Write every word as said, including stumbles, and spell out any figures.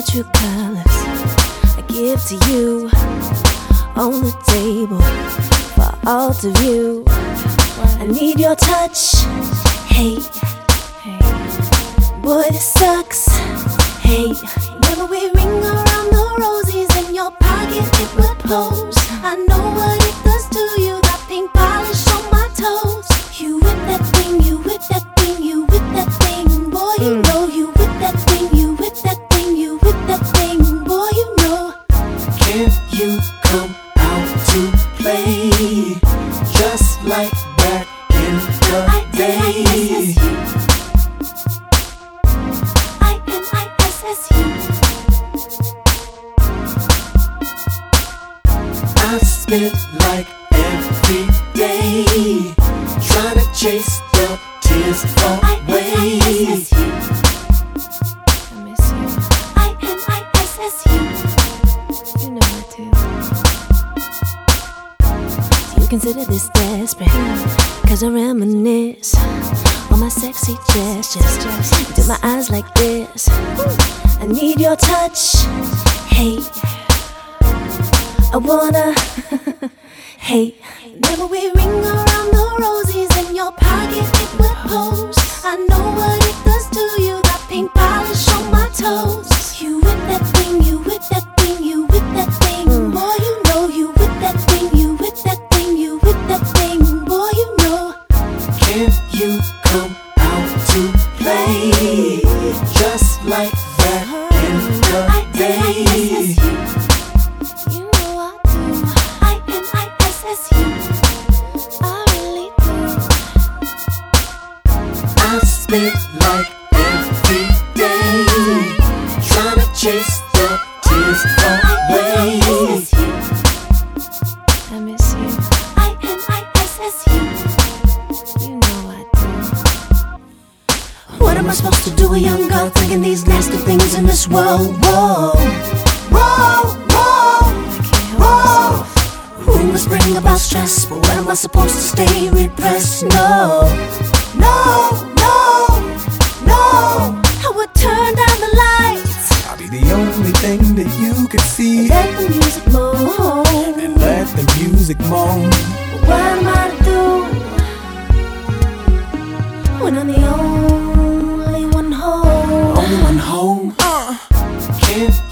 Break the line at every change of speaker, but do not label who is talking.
true colors I give to you on the table for all to view. I need your touch, hey, boy this sucks, hey. When we ring around the rosies in your pocket it would pose. I know what it does to you, that pink polish on my toes. You with that thing, you with that thing, you with that thing, boy you know. You with that thing, you with that thing, you with that thing, boy you know.
Can you come out to play just like back in the
I
day?
I N I S S U.
I spent like every day trying to chase the tears away.
I miss you. I N I S S U. You know I do. Do you consider this desperate? Cause I reminisce on my sexy gestures. Do my eyes like this. I need your touch, hey. I wanna, hey. Never we ring around the rosies in your pocket it would pose. I know what it does to you, that pink polish on my toes. You with that thing, you with that thing, you with that thing, boy you know. You with that thing, you with that thing, you with that thing, boy you know.
Can you come out to play just like back in the day?
You know I do. I N I S S U. I really do.
I spent like every day trying to chase the tears away.
I miss you. I N I S S U. You know I do. What am I supposed to do, a young girl thinking these nasty things in this world? Whoa, whoa, whoa, whoa. Who must bring about stress? But when am I supposed to stay repressed? No, no, no, no. I would turn down the lights.
I'll be the only thing that you can see.
Let the music moan.
And let the music moan.
But what am I to do when I'm the only one home?
Only one home. Uh, can't